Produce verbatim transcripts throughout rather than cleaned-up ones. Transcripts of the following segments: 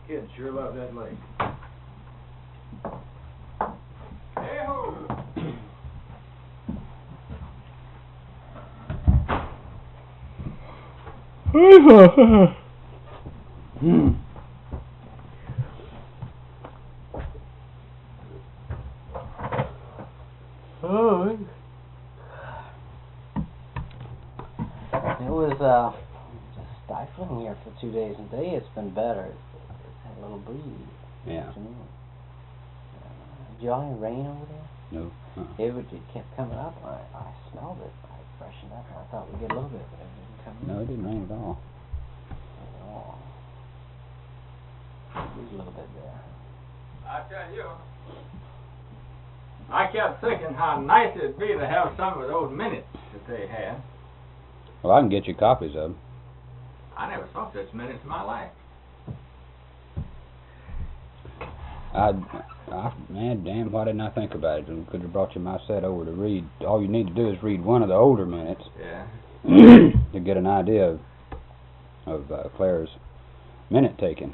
Kids sure love that lake. Hey-ho! Hmm. Oh. It was uh, just stifling here for two days. And today it's been better. It's, it's had a little breeze. Yeah. Uh, did y'all hear rain over there? No. Uh-uh. It, would, it kept coming up. I, I smelled it. I freshened up. I thought we'd get a little bit, but it didn't come in. No, it didn't rain at all. At all. There's a little bit there. I tell you, I kept thinking how nice it'd be to have some of those minutes that they had. Well, I can get you copies of them. I never saw such minutes in my life. I, I, man, damn, why didn't I think about it? I could have brought you my set over to read. All you need to do is read one of the older minutes. Yeah. To get an idea of, of uh, Clara's minute taking.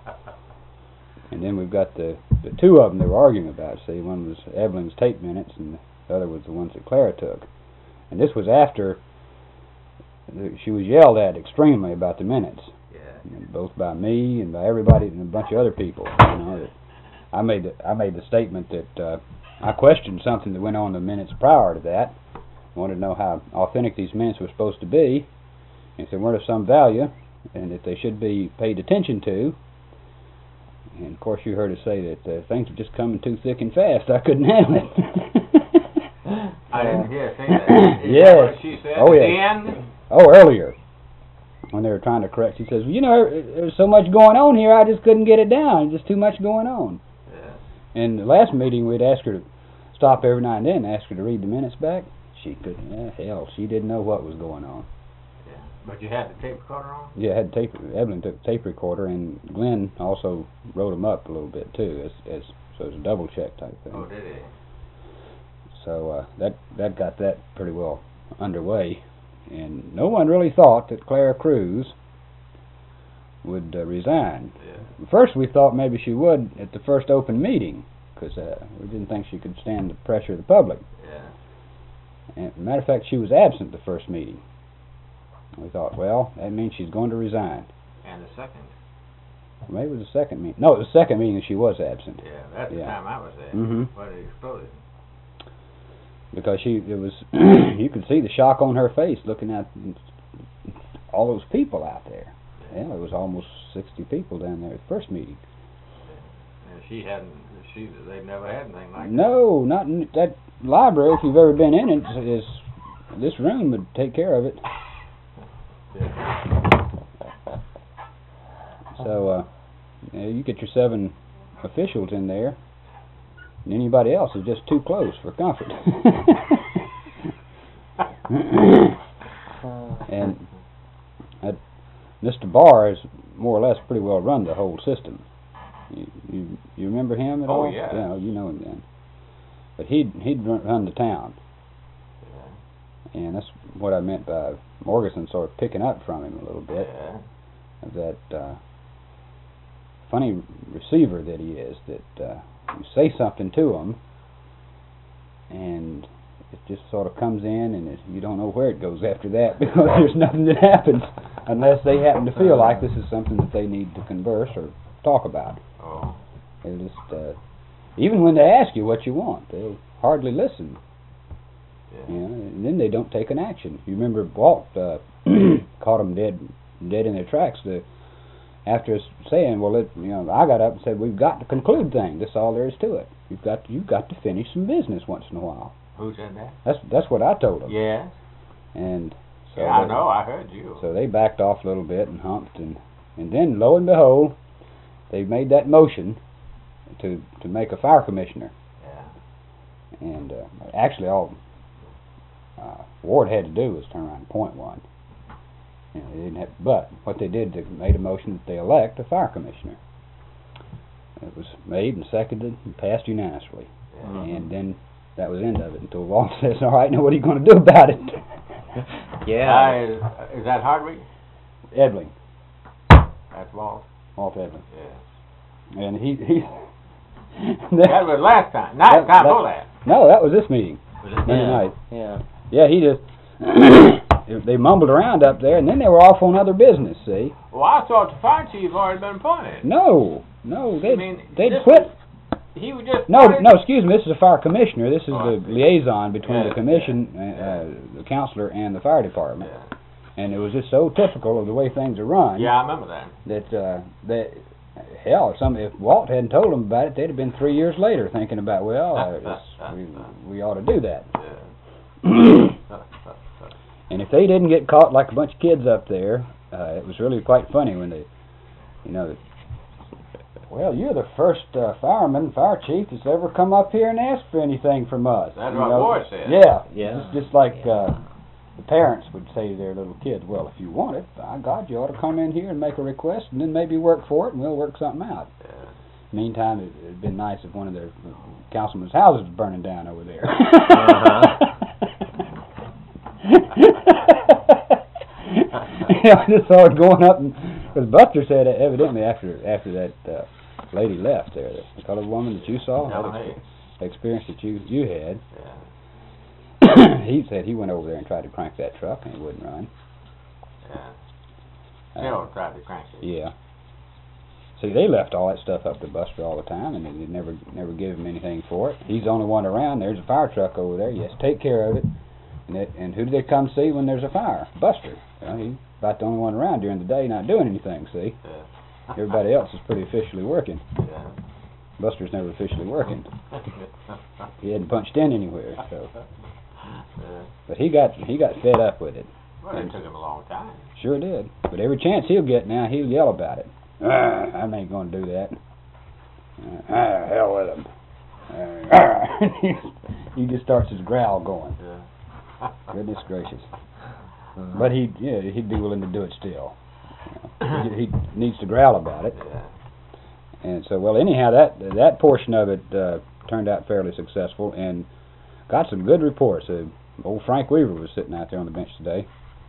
And then we've got the, the two of them they were arguing about. See, one was Evelyn's tape minutes, and the other was the ones that Clara took. And this was after the, she was yelled at extremely about the minutes. Yeah. And both by me and by everybody and a bunch of other people. You know, that I made the, I made the statement that uh, I questioned something that went on in the minutes prior to that. I wanted to know how authentic these minutes were supposed to be, and if they weren't of some value, and if they should be paid attention to. And of course, you heard us say that uh, things were just coming too thick and fast. I couldn't handle it. I didn't hear say that. Is yes. that what she said? Oh, yeah. And oh, earlier. When they were trying to correct, she says, well, you know, there's so much going on here, I just couldn't get it down. There's just too much going on. Yeah. In the last meeting, we'd ask her to stop every now and then and ask her to read the minutes back. She couldn't. Eh, hell, she didn't know what was going on. Yeah. But you had the tape recorder on? Yeah, I had tape. Evelyn took tape recorder, and Glenn also wrote them up a little bit too, as as so it was a double check type thing. Oh, did he? So uh, that that got that pretty well underway, and no one really thought that Clara Cruz would uh, resign. Yeah. First, we thought maybe she would at the first open meeting, because uh, we didn't think she could stand the pressure of the public. Yeah. And as a matter of fact, she was absent the first meeting. We thought, well, that means she's going to resign. And the second? Maybe it was the second meeting. No, it was the second meeting that she was absent. Yeah, that's the Yeah. time I was there. Mm-hmm. When it exploded. Because she, it was, you could see the shock on her face looking at all those people out there. Yeah, there was almost sixty people down there at the first meeting. And she hadn't, she, they never had anything like that. No, not in that library. If you've ever been in it, is this room would take care of it. Yeah. So, uh, yeah, you get your seven officials in there, and anybody else is just too close for comfort. And uh, Mister Barr has more or less pretty well run the whole system. You you, you remember him at Oh, all? yeah. Yeah, you know him then. But he'd he'd run, run the town, Yeah. and that's what I meant by Morganson sort of picking up from him a little bit. Yeah. Of that uh, funny receiver that he is. That uh, you say something to him, and it just sort of comes in, and it, you don't know where it goes after that, because there's nothing that happens unless they happen to feel like this is something that they need to converse or talk about. Oh. They just, uh, even when they ask you what you want, they'll hardly listen. Yeah. You know, and then they don't take an action. You remember Walt uh, caught them dead, dead in their tracks. The, after saying, "Well, it, you know," I got up and said, "We've got to conclude things. That's all there is to it. You've got to, you've got to finish some business once in a while." Who said that? That's that's what I told them. Yes. And so yeah, I they, know. I heard you. So they backed off a little bit and humped, and and then lo and behold, they made that motion to to make a fire commissioner. Yeah. And uh, actually, all uh, Ward had to do was turn around and point one. You know, they didn't have, but what they did, they made a motion that they elect a fire commissioner. It was made and seconded and passed unanimously. Yeah. Mm-hmm. And then that was the end of it until Walt says, "All right, now what are you going to do about it?" Yeah. Uh, is, is that Hardwick? Edling, That's Walt. Walt Edling. Yeah. and he he. That was last time. Not That- time that- before that. No, that was this meeting. Was it- Monday Yeah. night. Yeah. Yeah, he just they mumbled around up there, and then they were off on other business. See? Well, I thought the fire chief already been appointed. No, no, they I mean, they'd this quit. was- He was just No, appointed- no, excuse me. This is a fire commissioner. This is Oh, I the see. liaison between Yeah, the commission, yeah, uh, yeah. the counselor, and the fire department. Yeah. And it was just so typical of the way things are run Yeah, I remember that. that uh, that hell, if some if Walt hadn't told them about it, they'd have been three years later thinking about well, uh, it's, we we ought to do that. Yeah. And if they didn't get caught like a bunch of kids up there, uh, it was really quite funny when they, you know, well, you're the first uh, fireman, fire chief that's ever come up here and asked for anything from us. That's you what know? Boyd said. Yeah, Yeah. It's just like uh, the parents would say to their little kids, well, if you want it, by God, you ought to come in here and make a request and then maybe work for it and we'll work something out. Yeah. Meantime, it would have been nice if one of their councilmen's houses was burning down over there. Yeah, I just saw it going up, because Buster said that evidently after after that uh, lady left there, the colored woman that you saw, No, that hey. ex- experience that you you had, Yeah. he said he went over there and tried to crank that truck and it wouldn't run. Yeah. Uh, Still tried to crank it. yeah. See, they left all that stuff up to Buster all the time, and they never never give him anything for it. He's the only one around. There's a fire truck over there. He has to take care of it. And, it, and who do they come see when there's a fire? Buster. Well, he's about the only one around during the day not doing anything, see? Yeah. Everybody else is pretty officially working. Yeah. Buster's never officially working. He hadn't punched in anywhere, so. Yeah. But he got he got fed up with it. Well, it took him a long time. Sure did. But every chance he'll get now, he'll yell about it. Uh, I ain't going to do that. Uh, uh, hell with him. Uh, he just starts his growl going. Yeah. Goodness gracious. But he, yeah, he'd be willing to do it still. You know, he, he needs to growl about it. Yeah. And so, well, anyhow, that that portion of it uh, turned out fairly successful and got some good reports. Uh, old Frank Weaver was sitting out there on the bench today,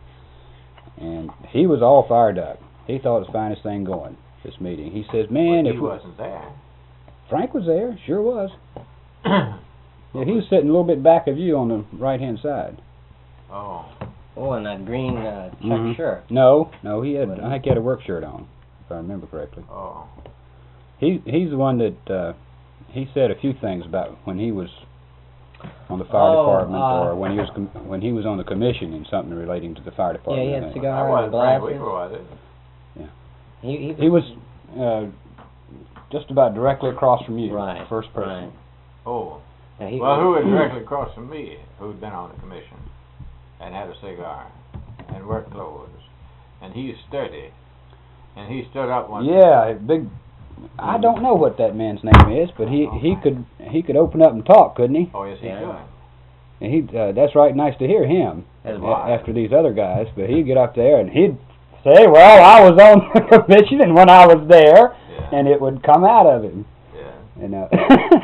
and he was all fired up. He thought it was the finest thing going, this meeting. He says, man, But if he we, wasn't there. Frank was there, sure was. Yeah, he was sitting a little bit back of you on the right-hand side. Oh. Oh, and that green uh, check Mhm. shirt. No, no, he had, I think he had a work shirt on, if I remember correctly. Oh. He He's the one that, uh, he said a few things about when he was on the fire Oh, department uh, or when he was com- when he was on the commission and something relating to the fire Yeah, department. he I had think. That cigar and wasn't Frank glasses. Weaver, was it? He, he, He was uh, just about directly across from you, Right, first person. right. Oh. Yeah, he, Well, who was directly across from me, who'd been on the commission, and had a cigar, and work clothes, and he's sturdy, and he stood up one. Yeah, big. I don't know what that man's name is, but he he could he could open up and talk, couldn't he? Oh yes, he Yeah. could. And he uh, that's right, nice to hear him That's a- right. after these other guys. But he'd get up there and he'd say, "Well, I was on the commission, and when I was there," Yeah. and it would come out of him. Yeah. And uh,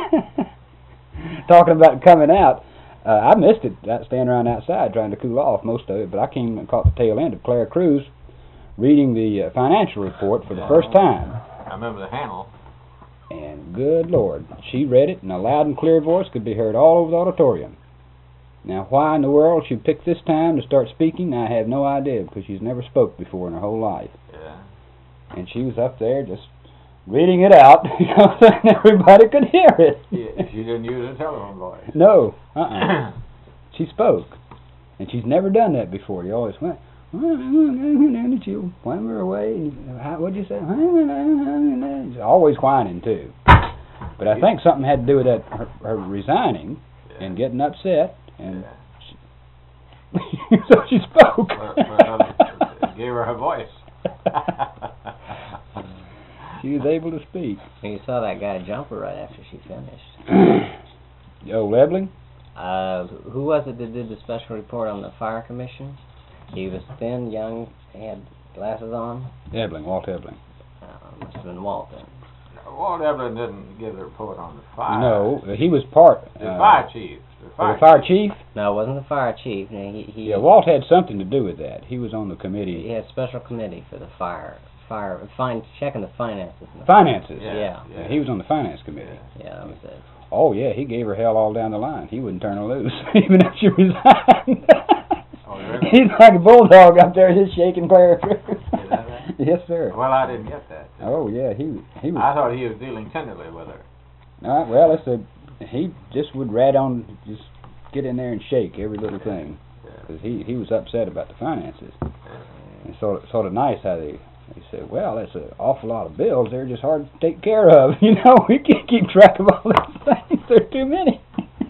talking about coming out, uh, I missed it. I standing around outside trying to cool off most of it, but I came and caught the tail end of Claire Cruz reading the uh, financial report for the first time. I remember the handle. And good Lord, she read it in a loud and clear voice, could be heard all over the auditorium. Now, why in the world she picked this time to start speaking, I have no idea, because she's never spoke before in her whole life. Yeah. And she was up there just reading it out, you know, so everybody could hear it. Yeah, she didn't use a telephone voice. No, uh-uh. She spoke. And she's never done that before. You always went, did you whine her away? And how, what'd you say? She's always whining, too. But I think something had to do with that, her, her resigning Yeah. and getting upset. And Yeah. she, so she spoke. Well, well, it gave her her voice. She was able to speak. you saw that guy jumper right after she finished. Oh, Lebling? Uh, who was it that did the special report on the fire commission? He was thin, young, he had glasses on. Ebling, Walt Ebling. Uh, must have been Walton. Walt Evelyn didn't give the report on the fire. No, he was part. The uh, fire chief. The oh, fire, the fire chief? No, it wasn't the fire chief. No, he, he, Yeah, Walt had something to do with that. He was on the committee. he had special committee for the fire fire, fine, checking the finances. in the Finances. Yeah. Yeah. Yeah, he was on the finance committee. Yeah, that was it. Oh yeah, he gave her hell all down the line. He wouldn't turn her loose, even if she resigned. Oh, really? He's like a bulldog up there, just shaking Claire through. Is that right? Yes, sir. Well, I didn't get that. Oh yeah, he he was. I thought he was dealing tenderly with her. Uh, well, it's a he just would rat on, just get in there and shake every little thing, Yeah. because he he was upset about the finances. Yeah. And sort of sort of nice how they they said, well, that's an awful lot of bills. They're just hard to take care of. You know, we can't keep track of all these things. There are too many.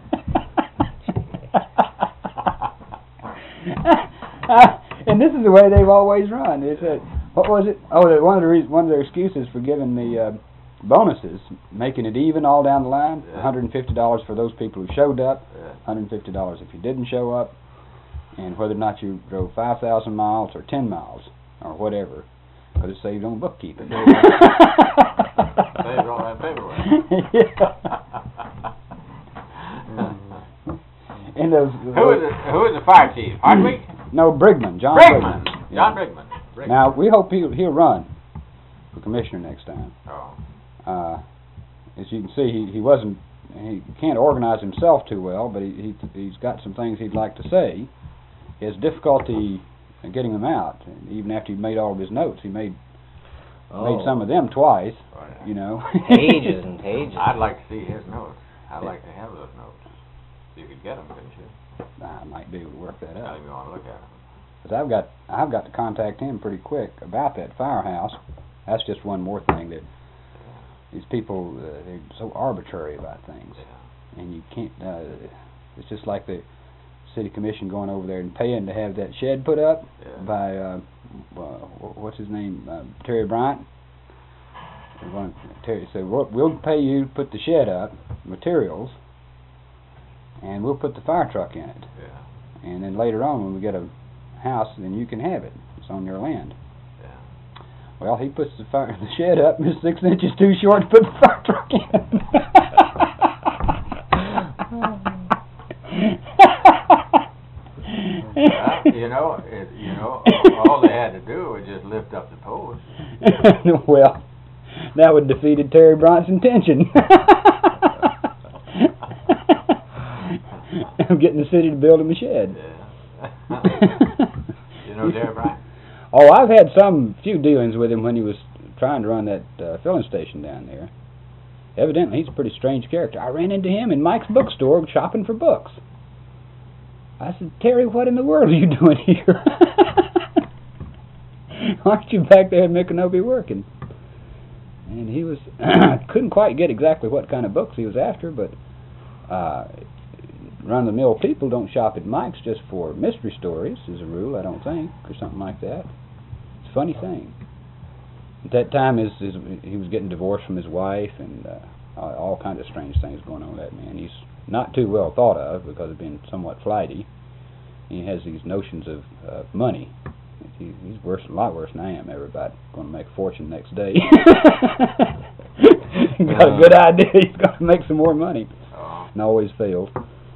And this is the way they've always run. They said, what was it? Oh, that one of the reasons, one of their excuses for giving the uh, bonuses, making it even all down the line, Yeah. one hundred fifty dollars for those people who showed up, Yeah. one hundred fifty dollars if you didn't show up, and whether or not you drove five thousand miles or ten miles or whatever, because it saved on bookkeeping. Saved all that paperwork. Yeah. And those, Who is the Who is the fire chief? Hardwick? No, Brigman, John Brigman. Brigman. John Yeah. Brigman. Brigman. Now we hope he'll he'll run for commissioner next time. Oh. Uh, as you can see, he he wasn't he can't organize himself too well, but he, he he's got some things he'd like to say. He has difficulty in getting them out. And even after he made all of his notes, he made Oh. made some of them twice. Oh, yeah. You know, Pages and pages. I'd like to see his notes. I'd like to have those notes. You could get them, couldn't you? I might be able to work that Tell out. him you want to look at them. Because I've got I've got to contact him pretty quick about that firehouse. That's just one more thing that these people uh, they're so arbitrary about things, Yeah. and you can't. Uh, it's just like the city commission going over there and paying to have that shed put up Yeah. by uh, uh, what's his name, uh, Terry Bryant. They're going to, Terry said, we'll, we'll pay you to put the shed up, materials, and we'll put the fire truck in it. Yeah. And then later on, when we get a house, then you can have it. It's on your land. Yeah. Well, he puts the fire the shed up, and it's six inches too short to put the fire truck in. Well, you know, it, you know, all they had to do was just lift up the post. Well, that would defeated Terry Bryant's intention of getting the city to build him a shed. Yeah. You know Terry Bryant? Oh, I've had some few dealings with him when he was trying to run that uh, filling station down there. Evidently, he's a pretty strange character. I ran into him in Mike's bookstore shopping for books. I said, Terry, what in the world are you doing here? Aren't you back there at Micanopy working? And he was, couldn't quite get exactly what kind of books he was after, but uh, run-of-the-mill people don't shop at Mike's just for mystery stories, as a rule, I don't think, or something like that. It's a funny thing. At that time, his, his, he was getting divorced from his wife, and uh, all kinds of strange things going on with that man. He's not too well thought of because of being somewhat flighty. He has these notions of uh, money. He, he's worse, a lot worse than I am. Everybody going to make a fortune next day. Got a good idea. He's going to make some more money, Oh. and always fails.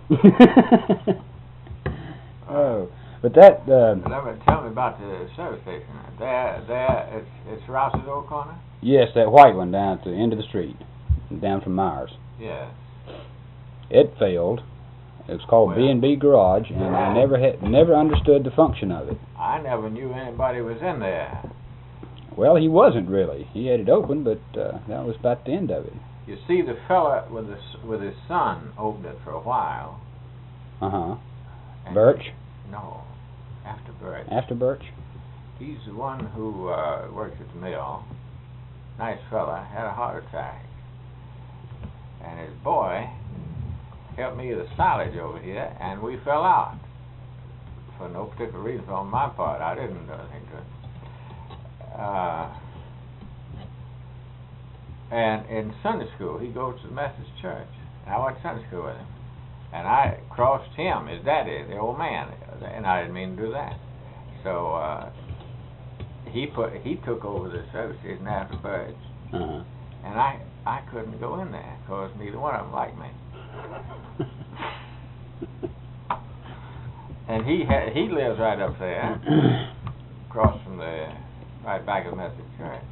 Oh, but that. Uh, Let me, tell me about the service station. There, there, it's, it's Rouse's Old Corner? yes, that white one down at the end of the street, down from Myers. Yes. It failed. It was called Well. B and B Garage, and I never had never understood the function of it. I never knew anybody was in there. Well, he wasn't really. He had it open, but uh, that was about the end of it. You see, the fella with his, with his son opened it for a while. Uh huh. and- Birch, No, after Birch. after Birch. He's the one who uh, works at the mill. Nice fella, had a heart attack. And his boy helped me with the silage over here, and we fell out. For no particular reason on my part. I didn't do anything to it. Uh, and in Sunday school, he goes to the Methodist church. And I went to Sunday school with him. And I crossed him, his daddy, the old man, and I didn't mean to do that. So uh, he put he took over the service station after Birch, Uh-huh. and I I couldn't go in there because neither one of them liked me. And he ha he lives right up there, across from the right back of the Methodist church.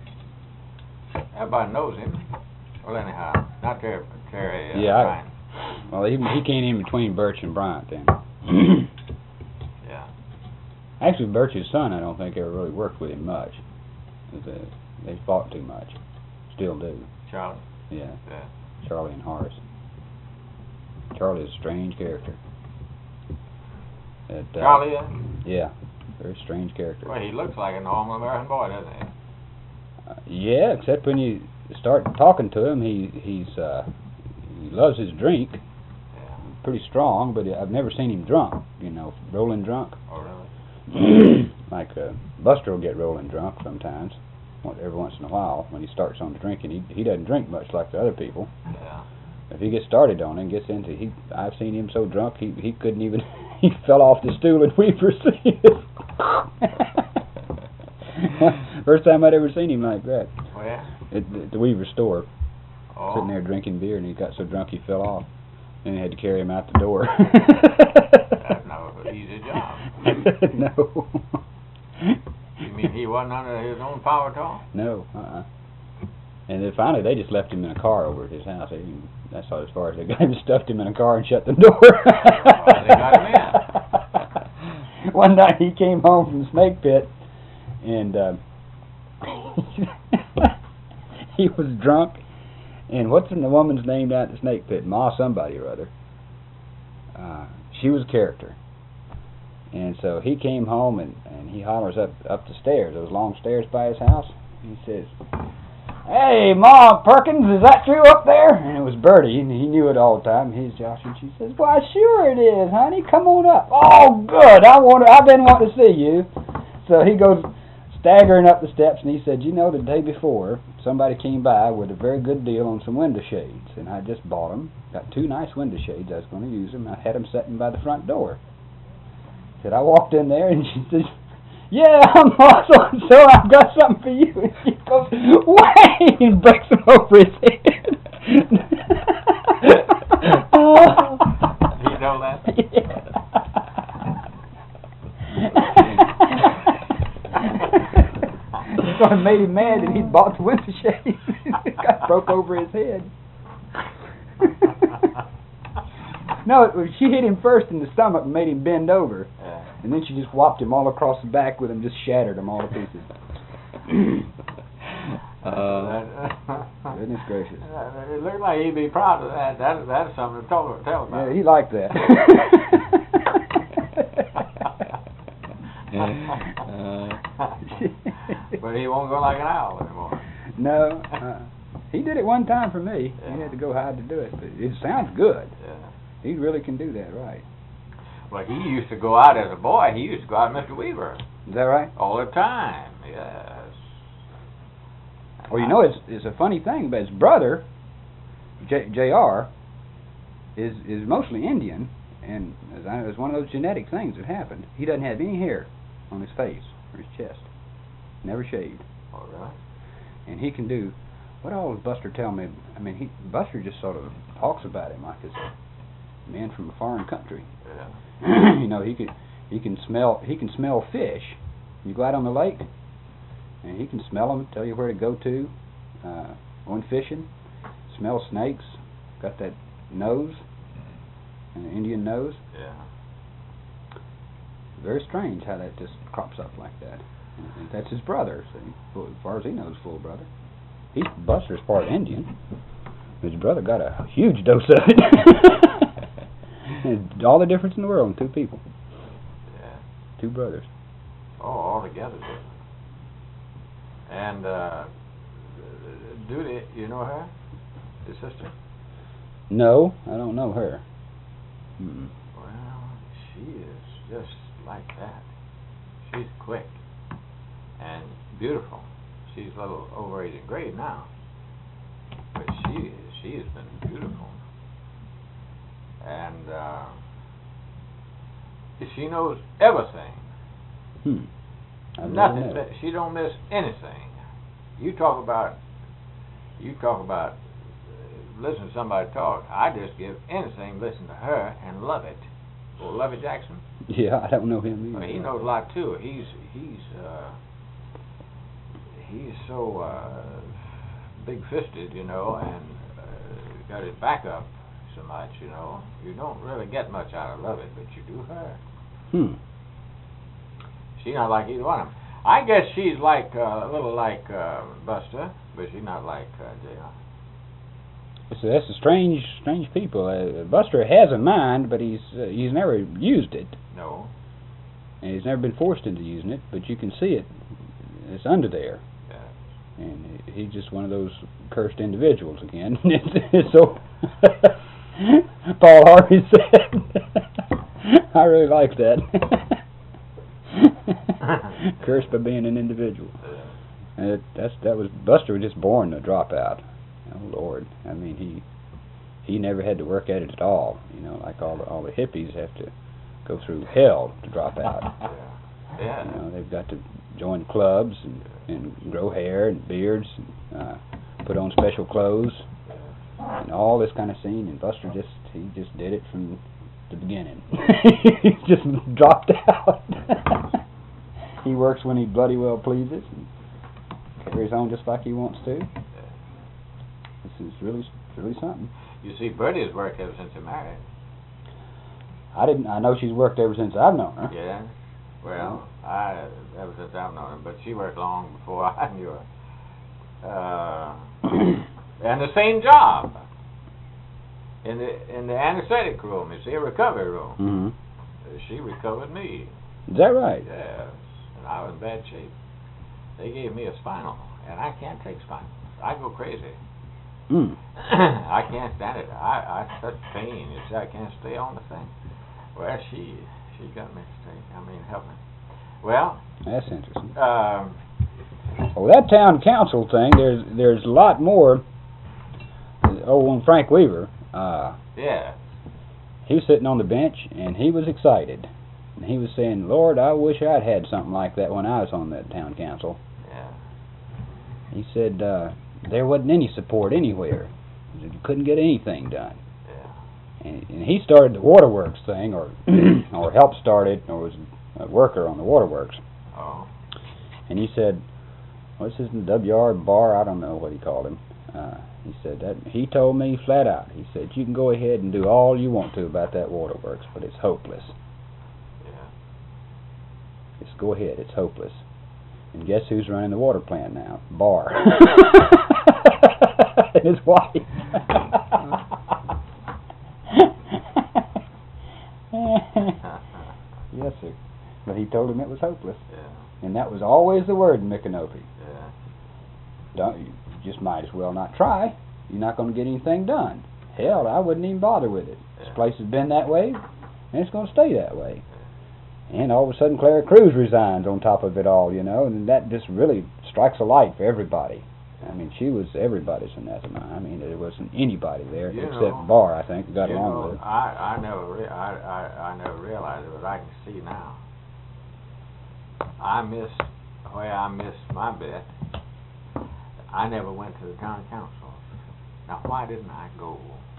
Everybody knows him. Well, anyhow, not Terry. Terry. Uh, Yeah, I- Bryant. Well, he he came in between Birch and Bryant then. Yeah. Actually, Birch's son, I don't think ever really worked with him much. 'Cause, uh, They fought too much. Still do. Charlie. Yeah, Yeah. Charlie and Horace. Charlie is a strange character. That, uh, Charlie. Uh, Yeah, very strange character. well, he looks like a normal American boy, doesn't he? Uh, yeah, except when you start talking to him, he he's uh, he loves his drink. Yeah. Pretty strong, but I've never seen him drunk. You know, rolling drunk. Oh, really? Like uh, Buster will get rolling drunk sometimes, one- every once in a while when he starts on drinking. He he doesn't drink much like the other people. Yeah. If he gets started on it and gets into he, I've seen him so drunk he he couldn't even he fell off the stool in Weaver's seat. First time I'd ever seen him like that. Oh, yeah? At, at the Weaver store, Oh. sitting there drinking beer, and he got so drunk he fell off. And they had to carry him out the door. That's not an easy job. No. You mean he wasn't under his own power at all? No, uh-uh. And then finally they just left him in a car over at his house. They didn't, that's all as far as they got him. Stuffed him in a car and shut the door. Well, they got him in. One night he came home from the snake pit, and uh, he was drunk. And what's the woman's name down at the snake pit? Ma somebody or other. Uh, she was a character. And so he came home and, and he hollers up up the stairs, those long stairs by his house. He says, "Hey, Ma Perkins, is that you up there?" And it was Bertie, and he knew it all the time. He's Josh, and she says, "Why, sure it is, honey. Come on up." "Oh, good. I want. I've been wanting to see you." So he goes staggering up the steps, and he said, "You know, the day before, somebody came by with a very good deal on some window shades, and I just bought them. Got two nice window shades. I was going to use them. I had them sitting by the front door." Said, I walked in there, and she says, "Yeah, I'm also, so I've got something for you." And she goes, "Wait!" and breaks him over his head. Oh. You know that? Yeah. So it made him mad that he'd bought the window shades. It got broke over his head. No, it was, she hit him first in the stomach and made him bend over. Yeah. And then she just whopped him all across the back with him, just shattered him all to pieces. uh, goodness gracious. It looked like he'd be proud of that. That that's something to tell, tell about. Yeah, he liked that. But he won't go like an owl anymore. No, uh, he did it one time for me. Yeah. He had to go hide to do it, but it sounds good. Yeah. He really can do that, right? Well, he used to go out as a boy. He used to go out with Mister Weaver Is that right? all the time. Yes. Well, you know, it's it's a funny thing, but his brother, J, JR, is is mostly Indian, and as I, it was one of those genetic things that happened. He doesn't have any hair on his face or his chest, never shaved, Oh, really? and he can do. What all does Buster tell me? I mean, he Buster just sort of talks about him like it's a man from a foreign country. Yeah. You know, he could he can smell he can smell fish. You go out on the lake, and he can smell them, tell you where to go to. Uh, going fishing, smell snakes. Got that nose, an Indian nose. Yeah. Very strange how that just crops up like that. And that's his brother. See, well, as far as he knows, full brother. He's Buster's part Indian. His brother got a huge dose of it. And all the difference in the world in two people, Yeah. two brothers. Oh, all together different. And uh, Duty, you know her? His sister? No, I don't know her. Mm-mm. Well, she is just like that. She's quick and beautiful. She's a little over eighty grade now, but she she has been beautiful. And uh, she knows everything. Hmm. I've never Nothing. met her. mi- She don't miss anything. You talk about. You talk about. Uh, listen to somebody talk. I just give anything. Listen to her and love it. Well, Lovey Jackson. Yeah, I don't know him either. Well, he knows a lot too. He's he's uh, he's so uh, big-fisted, you know, and uh, got his back up so much, you know. You don't really get much out of Lovett, but you do her. Hmm. She's not like either one of them. I guess she's like uh, a little like uh, Buster, but she's not like uh, J R. So that's a strange, strange people. Uh, Buster has a mind, but he's uh, he's never used it, No. and he's never been forced into using it. But you can see it; it's under there, Yeah. and he's just one of those cursed individuals again. So Paul Harvey said, "I really like that." Cursed by being an individual. And it, that's that was Buster was just born to drop out. Oh Lord! I mean, he he never had to work at it at all. You know, like all the all the hippies have to go through hell to drop out. Yeah. Yeah. You know, they've got to join clubs and, and grow hair and beards, and, uh, put on special clothes, and all this kind of scene. And Buster just he just did it from the beginning. He just dropped out. He works when he bloody well pleases, and carries on just like he wants to. This is really, really something. You see, Bertie's worked ever since they married. I didn't. I know she's worked ever since I've known her. Yeah. Well, I ever since I've known her, but she worked long before I knew her. Uh, and the same job in the in the anesthetic room. You see, a recovery room. Mm-hmm. She recovered me. Is that right? Yes, and I was in bad shape. They gave me a spinal, and I can't take spinal. I go crazy. Mm. I can't stand it. I I such pain. You see, I can't stay on the thing. Well, she she got me to stay. I mean, help me. Well, That's interesting. um, Well, that town council thing. There's there's a lot more. Oh, on Frank Weaver. Uh, yeah, he was sitting on the bench and he was excited. And he was saying, "Lord, I wish I'd had something like that when I was on that town council." yeah, He said uh, there wasn't any support anywhere. You couldn't get anything done. yeah. And, and he started the waterworks thing, or or helped start it, or was a worker on the waterworks. Oh, And he said, what's his name, W R Barr? I don't know what he called him. Uh, he said that he told me flat out. He said, you can go ahead and do all you want to about that waterworks, but it's hopeless. yeah. Just go ahead, it's hopeless. And guess who's running the water plant now? Barr. And his wife. Yes, sir. But he told him it was hopeless. Yeah, And that was always the word in Micanopy. yeah. Don't, you just might as well not try. You're not going to get anything done. Hell, I wouldn't even bother with it. This Yeah. place has been that way, and it's going to stay that way. And all of a sudden, Clara Cruz resigns on top of it all, you know, and that just really strikes a light for everybody. I mean, she was everybody's anathema. I mean, there wasn't anybody there You except know, Barr, I think, who got you along know, with it. I I never re- I, I I never realized it, but I can see now. I missed where I missed my bet. I never went to the town council. Now, why didn't I go?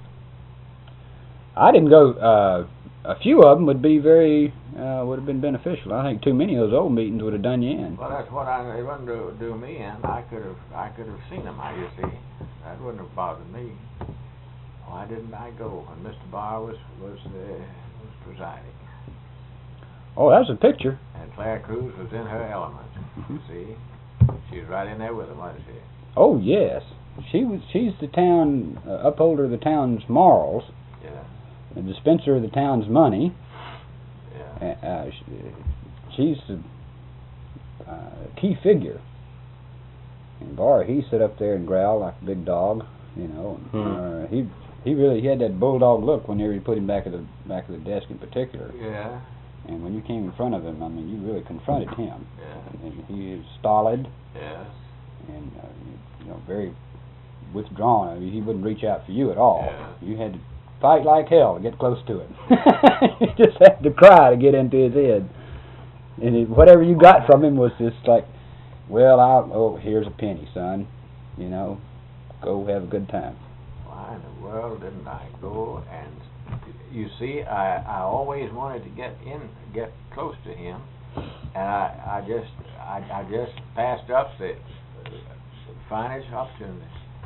I didn't go. Uh, a few of them would be very uh, would have been beneficial. I think too many of those old meetings would have done you in. Well, that's what I. It wouldn't do, do me in. I could have. I could have seen them. I you see, that wouldn't have bothered me. Why didn't I go? And Mister Barr was was uh, was presiding, Oh, that was a picture. and Claire Cruz was in her element. Mhm. See, she was right in there with him, wasn't she? Oh yes, she was. She's the town uh, upholder of the town's morals, Yeah, the dispenser of the town's money. yeah. Uh, uh, she, she's the uh, key figure. And Barr, he sit up there and growl like a big dog, you know. And, Hmm. uh, he he really he had that bulldog look whenever you put him back at the back of the desk in particular. Yeah, And when you came in front of him, I mean, you really confronted him. yeah, And he is stolid yes. and uh, you know very withdrawn. I mean, he wouldn't reach out for you at all. Yeah. You had to fight like hell to get close to him. You just had to cry to get into his head. And it, whatever you got from him was just like, well, I'll, oh, here's a penny, son. You know, go have a good time. Why in the world didn't I go? And you see, I I always wanted to get in, get close to him, and I I just I I just passed up the finest opportunity.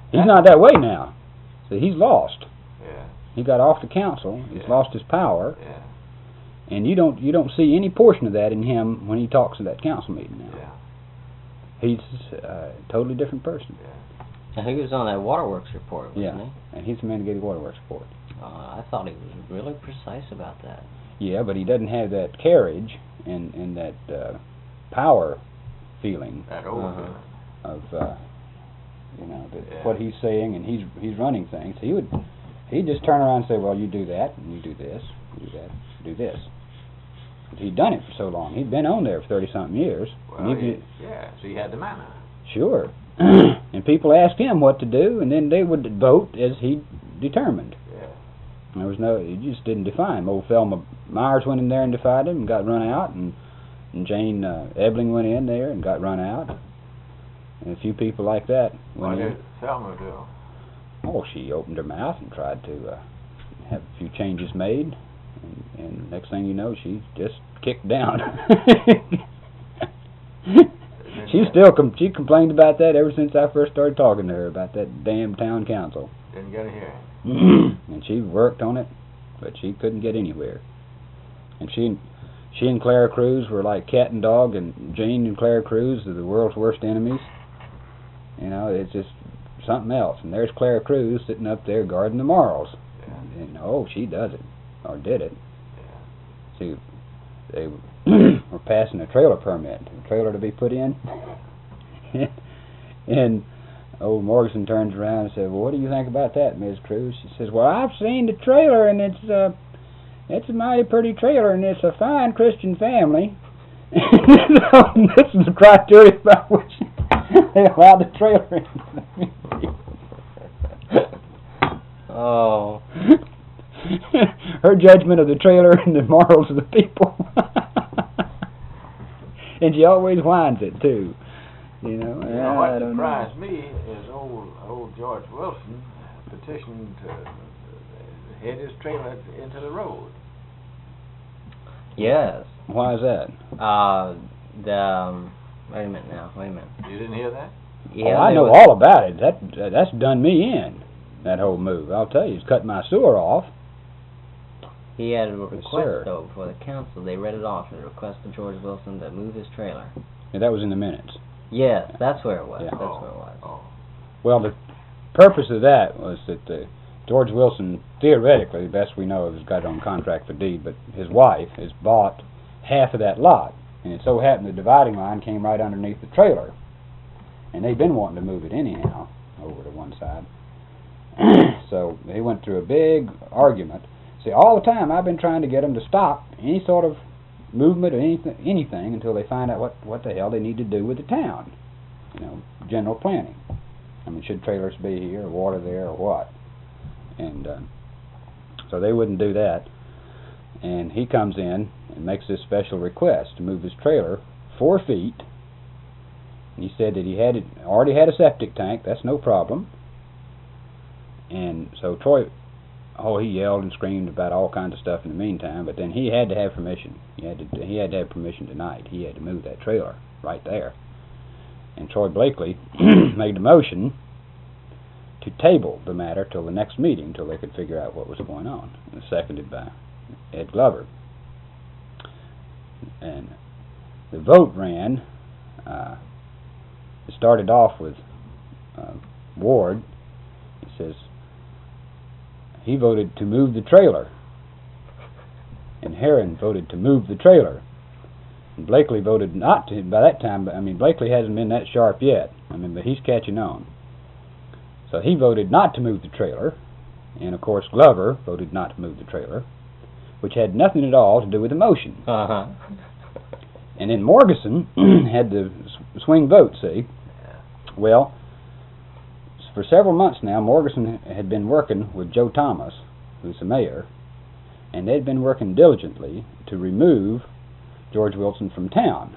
He's not that way now. See, he's lost. Yeah. He got off the council. He's Yeah. lost his power. Yeah. And you don't you don't see any portion of that in him when he talks at that council meeting now. Yeah. He's a totally different person. Yeah. And he was on that waterworks report, wasn't Yeah. he? And he's the man to get the waterworks report. Uh, I thought he was really precise about that. Yeah, but he doesn't have that carriage and, and that uh, power feeling That old Uh-huh. feeling. of uh, you know that Yeah. what he's saying, and he's he's running things. He would he'd just turn around and say, well, you do that, and you do this, you do that, you do this. But he'd done it for so long. He'd been on there for thirty something years. Well, and if he, you, yeah, so he had the manner. sure. And people asked him what to do, and then they would vote as he determined. Yeah. There was no, he just didn't defy him. Old Thelma Myers went in there and defied him and got run out, and, and Jane uh, Ebling went in there and got run out, and a few people like that What went in. did Thelma do? Oh, she opened her mouth and tried to uh, have a few changes made, and, and next thing you know, she just kicked down. She still com- she complained about that ever since I first started talking to her about that damn town council. Didn't get a hearing. And she worked on it, but she couldn't get anywhere. And she she and Clara Cruz were like cat and dog, and Jane and Clara Cruz are the world's worst enemies. You know, it's just something else. And there's Clara Cruz sitting up there guarding the morals. Yeah. And, and oh, she does it, or did it. Yeah. See, they were passing a trailer permit, a trailer to be put in. And old Morrison turns around and says, well, what do you think about that, Miz Cruz? She says, well, I've seen the trailer, and it's uh, it's a mighty pretty trailer, and it's a fine Christian family. So this is the criteria by which they allowed the trailer in. Oh. Her judgment of the trailer and the morals of the people. And she always whines it, too. You know, You know, I what don't surprised know. me is old old George Wilson petitioned to head his trailer into the road. Yes. Why is that? Uh, the, um, wait a minute now, wait a minute. You didn't hear that? Yeah, oh, I there know was- all about it. That That's done me in, that whole move. I'll tell you, it's cut my sewer off. He had a request, sir. though, for the council. They read it off, a request for George Wilson to move his trailer. Yeah, that was in the minutes. Yes, that's where it was. Yeah. That's oh, where it was. Oh. Well, the purpose of that was that uh, George Wilson, theoretically, the best we know, has got it on contract for deed, but his wife has bought half of that lot, and it so happened the dividing line came right underneath the trailer, and they'd been wanting to move it anyhow over to one side. So they went through a big argument. See, all the time I've been trying to get them to stop any sort of movement or anything, anything until they find out what, what the hell they need to do with the town. You know, general planning. I mean, should trailers be here, or water there, or what? And uh, so they wouldn't do that. And he comes in and makes this special request to move his trailer four feet. And he said that he had it, already had a septic tank. That's no problem. And so Troy, oh, he yelled and screamed about all kinds of stuff in the meantime. But then he had to have permission. He had to. He had to have permission tonight. He had to move that trailer right there. And Troy Blakely made a motion to table the matter till the next meeting, till they could figure out what was going on. It was seconded by Ed Glover. And the vote ran. Uh, it started off with uh, Ward. He says he voted to move the trailer, and Herron voted to move the trailer. And Blakely voted not to. By that time, I mean, Blakely hasn't been that sharp yet. I mean, but he's catching on. So he voted not to move the trailer, and of course Glover voted not to move the trailer, which had nothing at all to do with the motion. Uh-huh. And then Morgeson had the s- swing vote, see? Well, for several months now, Morgeson had been working with Joe Thomas, who's the mayor, and they'd been working diligently to remove George Wilson from town.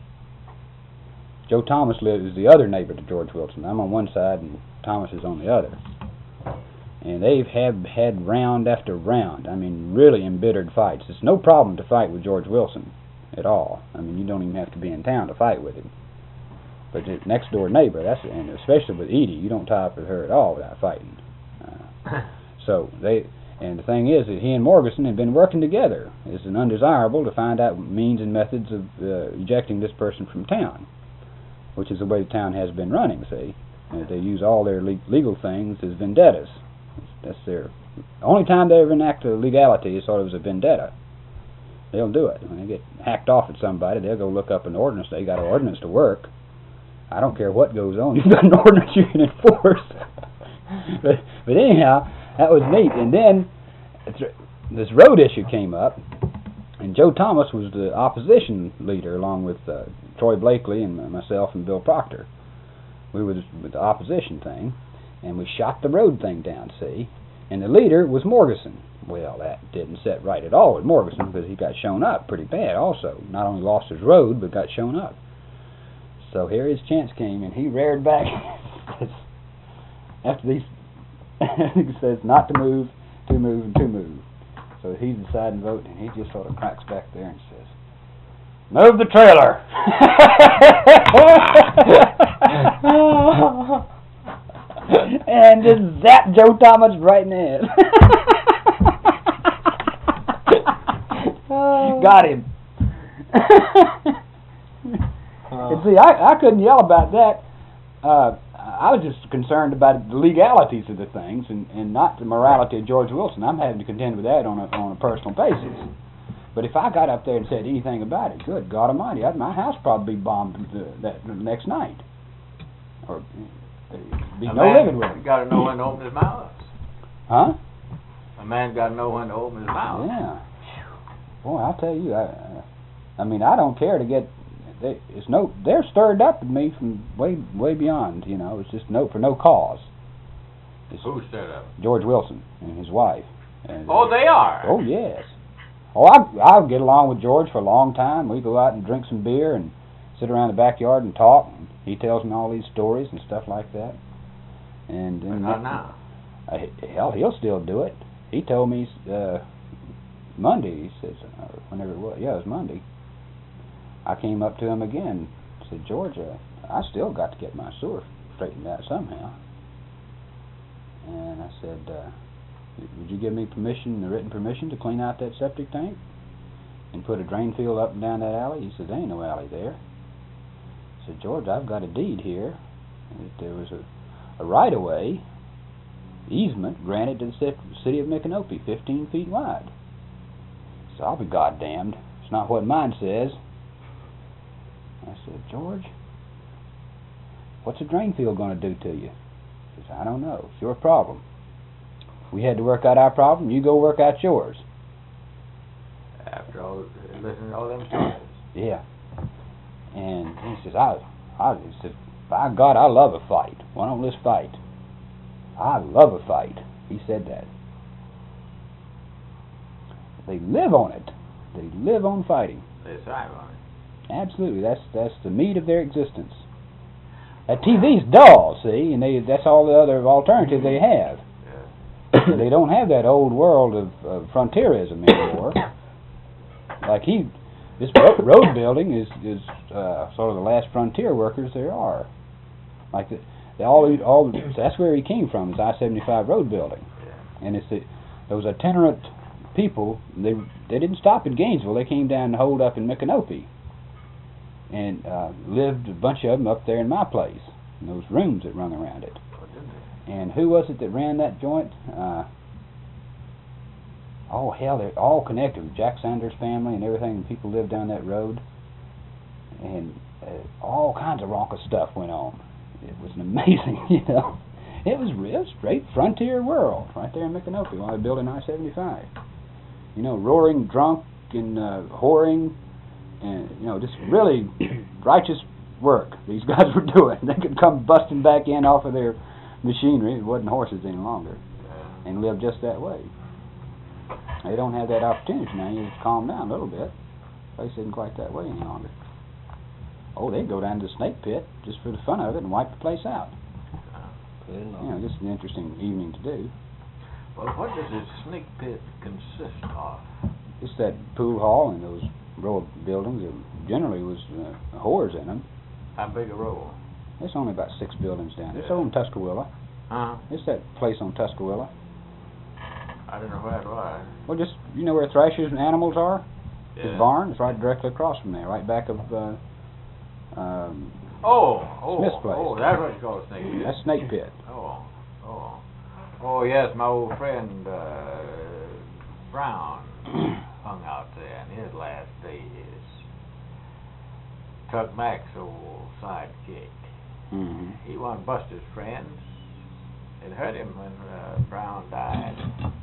Joe Thomas lives the other neighbor to George Wilson. I'm on one side and Thomas is on the other. And they've have had round after round, I mean really embittered fights. It's no problem to fight with George Wilson at all. I mean, you don't even have to be in town to fight with him. But the next door neighbor, that's and especially with Edie, you don't tie up with her at all without fighting. Uh, so they, and the thing is that he and Morgeson had been working together. It's an undesirable to find out means and methods of uh, ejecting this person from town, which is the way the town has been running. See, and they use all their le legal things as vendettas. That's their only time they ever enact a legality is sort of as a vendetta. They'll do it when they get hacked off at somebody. They'll go look up an ordinance. They got an ordinance to work. I don't care what goes on. You've got an ordinance you can enforce. but, but anyhow, that was neat. And then this road issue came up, and Joe Thomas was the opposition leader along with uh, Troy Blakely and myself and Bill Proctor. We were with the opposition thing, and we shot the road thing down, see? And the leader was Morgeson. Well, that didn't set right at all with Morgeson because he got shown up pretty bad also. Not only lost his road, but got shown up. So here his chance came, and he reared back after these. He says not to move, to move, and to move. So he's deciding vote, and he just sort of cracks back there and says, "Move the trailer." And just zapped Joe Thomas right in the head. Got him. And see, I, I couldn't yell about that. Uh, I was just concerned about the legalities of the things and, and not the morality of George Wilson. I'm having to contend with that on a, on a personal basis. But if I got up there and said anything about it, good God Almighty, I'd, my house probably be bombed the, that the next night. Or there'd be a no man living with him. Got to know when to open his mouth. Huh? A man got to know when to open his mouth. Yeah. Boy, I'll tell you, I, I mean, I don't care to get. They, it's no, they're stirred up in me from way, way beyond. You know, it's just no for no cause. It's Who stirred up? George Wilson and his wife. And, Oh, they are. Oh yes. Oh, I I'll get along with George for a long time. We go out and drink some beer and sit around the backyard and talk. And he tells me all these stories and stuff like that. And, and But not now. Uh, hell, he'll still do it. He told me uh, Monday. He says, uh, whenever it was, yeah, it was Monday. I came up to him again. Said, "George, uh, I still got to get my sewer straightened out somehow." And I said, uh, "Would you give me permission, the written permission, to clean out that septic tank and put a drain field up and down that alley?" He said, "There ain't no alley there." I said, "George, I've got a deed here. That there was a, a right-of-way easement granted to the city of Micanopy, fifteen feet wide." So I'll be goddamned. It's not what mine says. I said, "George, what's a drain field going to do to you?" He says, "I don't know. It's your problem. We had to work out our problem. You go work out yours." After all, listening to all them stories. Yeah. And he says, I, I, he said, "By God, I love a fight. Why don't let's fight? I love a fight." He said that. They live on it. They live on fighting. They thrive on it. Absolutely. That's that's the meat of their existence. That T V's dull, see, and they that's all the other alternative they have. Yeah. They don't have that old world of, of frontierism anymore. Like he, this ro road building is is uh, sort of the last frontier workers there are. Like the, they all all that's where he came from. Is I seventy-five road building, Yeah. and it's the, those itinerant people. They they didn't stop in Gainesville. They came down and holed up in Micanopy, and uh, lived a bunch of them up there in my place, in those rooms that run around it. Oh, didn't they? And who was it that ran that joint? Uh, oh, hell, they're all connected with Jack Sanders' family and everything, and people lived down that road. And uh, all kinds of raucous stuff went on. It was an amazing, you know. It was real straight frontier world right there in Micanopy while they're building I seventy-five. You know, roaring drunk and uh, whoring and, you know, just really righteous work these guys were doing. They could come busting back in off of their machinery, it wasn't horses any longer, and live just that way. They don't have that opportunity now. You just calm down a little bit. The place isn't quite that way any longer. Oh, they'd go down to the snake pit just for the fun of it and wipe the place out. You know, just an interesting evening to do. Well, what does this snake pit consist of? It's that pool hall and those row of buildings. There generally was uh, whores in them. How big a roll? It's only about six buildings down. It's Yeah. over in Tuscarora. Huh? It's that place on Tuscarora. I don't know where it was. Well, just, you know where Thrashers and Animals are? Yeah. The barn is right directly across from there, right back of, uh, um, Oh, oh, Smith's place. oh, that's what you call Snake Pit. that's Snake Pit. Oh, oh, oh, yes, my old friend uh, Brown hung out there in his last days. Tuck Mack's old sidekick. Mm-hmm. He was Buster's friend. It hurt him when uh, Brown died.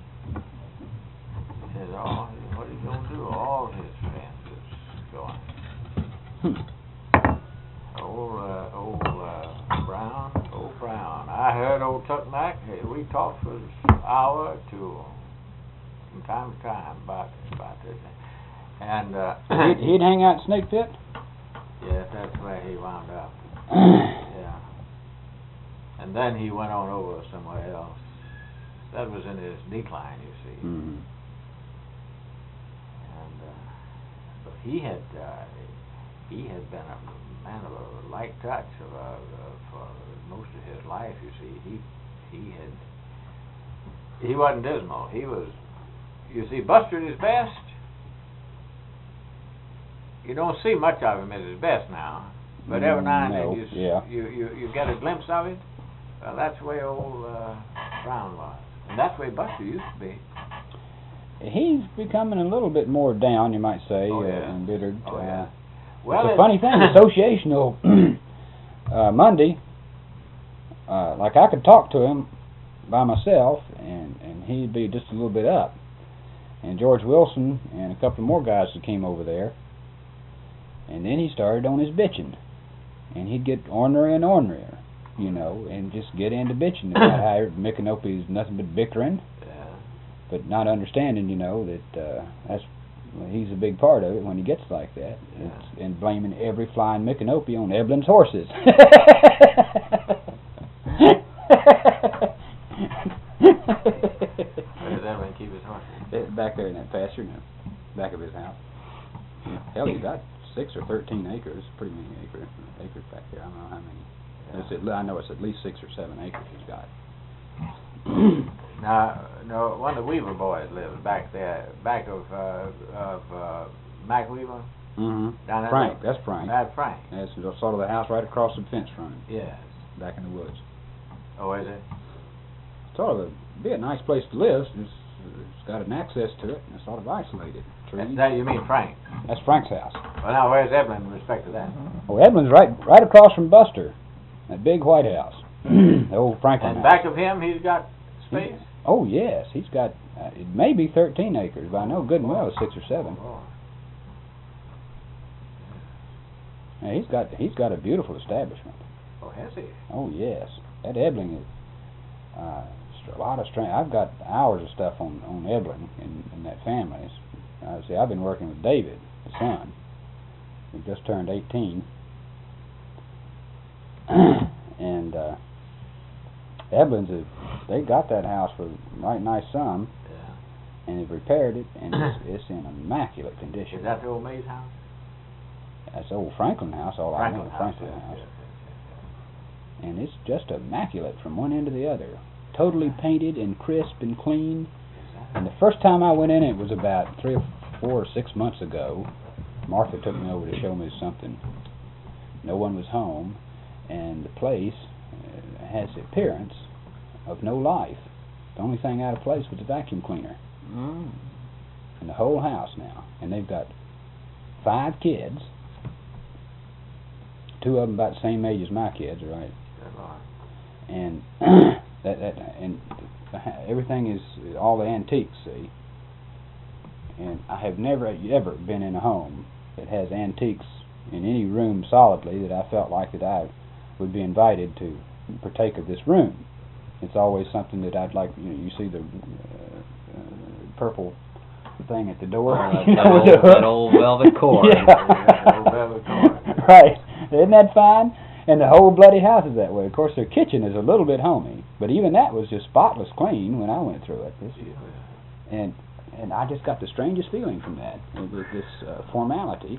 He said, "Oh, what are you gonna do? All his friends is gone." Hmm. Old, uh, old uh, Brown, old Brown. I heard old Tuck Mack. We talked for an hour or two, from time to time, about about this. And uh, he'd, he'd hang out in Snake Pit? yes, that's where he wound up. Yeah. And then he went on over somewhere else. That was in his decline, you see. Mm-hmm. And uh, but he had uh, he had been a man of a light touch of, uh, uh, for most of his life. You see, he he had he wasn't dismal. He was, you see, Buster at his best. You don't see much of him at his best now, but every now and No, then you, s- yeah. you you you get a glimpse of it. Well, that's the way old uh, Brown was, and that's the way Buster used to be. He's becoming a little bit more down, you might say, Oh, uh, yeah. embittered. Oh, uh, yeah. Well, it's a it's- funny thing, associational. uh, Monday, uh, like I could talk to him by myself, and, and he'd be just a little bit up. And George Wilson and a couple more guys that came over there, and then he started on his bitching. And he'd get ornery and ornerier, you know, and just get into bitching about how Micanopy is nothing but bickering. Yeah. But not understanding, you know, that uh, that's well, he's a big part of it when he gets like that, Yeah. it's, and blaming every flying Micanopy on Eblin's horses. Where does everyone keep his horses? Back there in that pasture, in the back of his house. Hell, he's got six or thirteen acres, pretty many acres, acres back there. I don't know how many. Yeah. It's at, I know it's at least six or seven acres he's got. Now, no, one of the Weaver boys lives back there, back of uh, of uh, Mac Weaver. Mm-hmm. Down there. Frank, that's Frank. That's Frank. That's sort of the house right across the fence from him, Yes. back in the woods. Oh, is it? Sort of a, be a nice place to live. It's, it's got an access to it, and it's sort of isolated. Trees. That you mean Frank? That's Frank's house. Well, now where's Evelyn in respect to that? Oh, Edmund's right, right across from Buster, that big white house, the old Franklin And house. back of him, he's got space. Oh yes, he's got uh, it may be thirteen acres, but I know good and well it's six or seven. Oh. Yeah, he's got he's got a beautiful establishment. Oh, has he? Oh yes, that Ebling is uh, str- a lot of strength. I've got hours of stuff on on Ebling and, and that family. It's, uh, see, I've been working with David, the son. He just turned eighteen, and uh, Eblings have they got that house for a right nice sum, Yeah. and they've repaired it, and it's, it's in immaculate condition. Is that the old maid's house? That's the old Franklin house, all I know, Franklin the house. Franklin yes, house. yes, yes, And it's just immaculate from one end to the other. Totally painted and crisp and clean. yes. And the first time I went in, it was about three or four or six months ago. Martha took me over to show me something. No one was home, and the place uh, has the appearance of no life. The only thing out of place was the vacuum cleaner. Mm. In the whole house now. And they've got five kids. Two of them about the same age as my kids, right? Good Lord. And that, that and everything is all the antiques, see. And I have never ever been in a home that has antiques in any room solidly that I felt like that I would be invited to partake of this room. It's always something that I'd like. You know, you see the uh, uh, purple thing at the door. Uh, You that, know, old, with the- that old velvet cord. Yeah. Old velvet cord. Right. Isn't that fine? And the whole bloody house is that way. Of course, their kitchen is a little bit homey, but even that was just spotless clean when I went through it. This, and and I just got the strangest feeling from that, with this uh, formality. Yeah.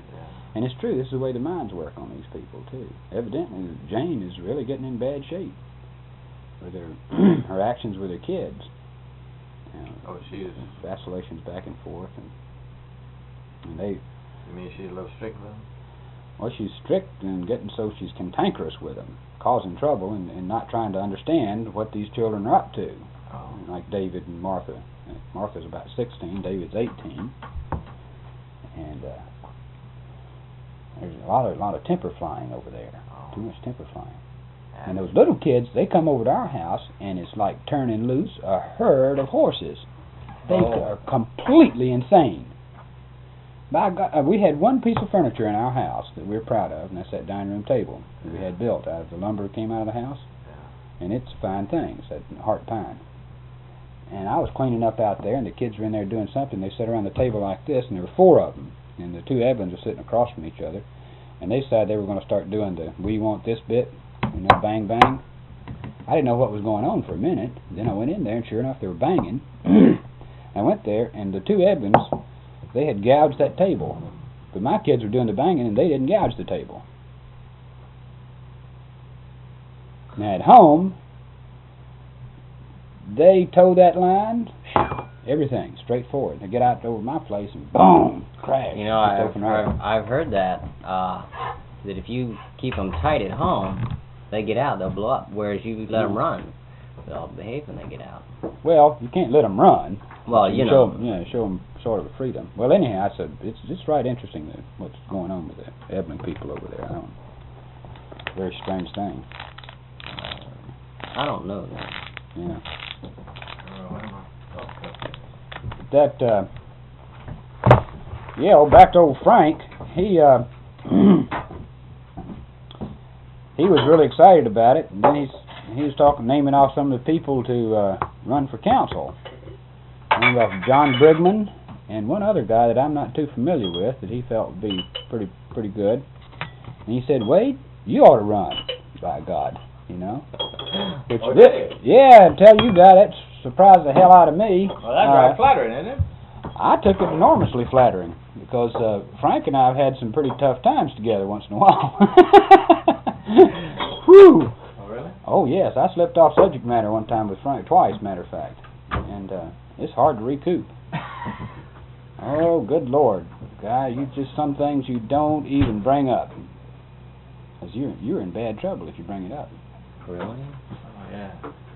And it's true, this is the way the minds work on these people, too. Evidently, Jane is really getting in bad shape with her, her actions with her kids. You know, Oh, she is. vacillations back and forth, and, and they, You mean she's a little strict with them? well, she's strict and getting so she's cantankerous with them, causing trouble and, and not trying to understand what these children are up to. Oh. Like David and Martha. Martha's about sixteen, David's eighteen, and uh, there's a lot of a lot of temper flying over there. Oh. Too much temper flying. And And those little kids, they come over to our house, and it's like turning loose a herd of horses. They Oh. are completely insane. By God, uh, we had one piece of furniture in our house that we're proud of, and that's that dining room table that we had built out of the lumber that came out of the house. Yeah. And it's a fine thing. It's a heart pine. And I was cleaning up out there, and the kids were in there doing something. They sat around the table like this, and there were four of them. And the two Evelyns were sitting across from each other. And they decided they were going to start doing the "we want this" bit, you know, bang, bang. I didn't know what was going on for a minute. Then I went in there, and sure enough, they were banging. I went there, and the two Evelyns, they had gouged that table. But my kids were doing the banging, and they didn't gouge the table. Now at home, they toe that line, everything, straightforward. They get out over my place and boom, crash. You know, Just I've, open right I've, up. I've heard that, uh, that if you keep them tight at home, they get out, they'll blow up, whereas you let them run, they'll behave when they get out. Well, you can't let them run. Well, you show know. 'em, yeah, show them sort of a freedom. Well, anyhow, I said, it's it's right interesting that what's going on with the Evelyn people over there. I don't, very strange thing. I don't know that. Yeah. Oh, what am I- oh, okay. That, uh, yeah, well, back to old Frank, he, uh, he was really excited about it, and then he's, he was talking, naming off some of the people to, uh, run for council. Named off John Brigman, and one other guy that I'm not too familiar with, that he felt would be pretty, pretty good. And he said, "Wade, you ought to run, by God," you know. Which Oh, thi- did yeah, I tell you, guy, that surprised the hell out of me. Well, that's Uh, right flattering, isn't it? I took it enormously flattering because uh, Frank and I have had some pretty tough times together once in a while. Whew! Oh, really? Oh yes, I slipped off subject matter one time with Frank, twice, matter of fact, and uh, it's hard to recoup. Oh, good Lord, guy, you just some things you don't even bring up, cause you're you're in bad trouble if you bring it up. Really? Oh, yeah.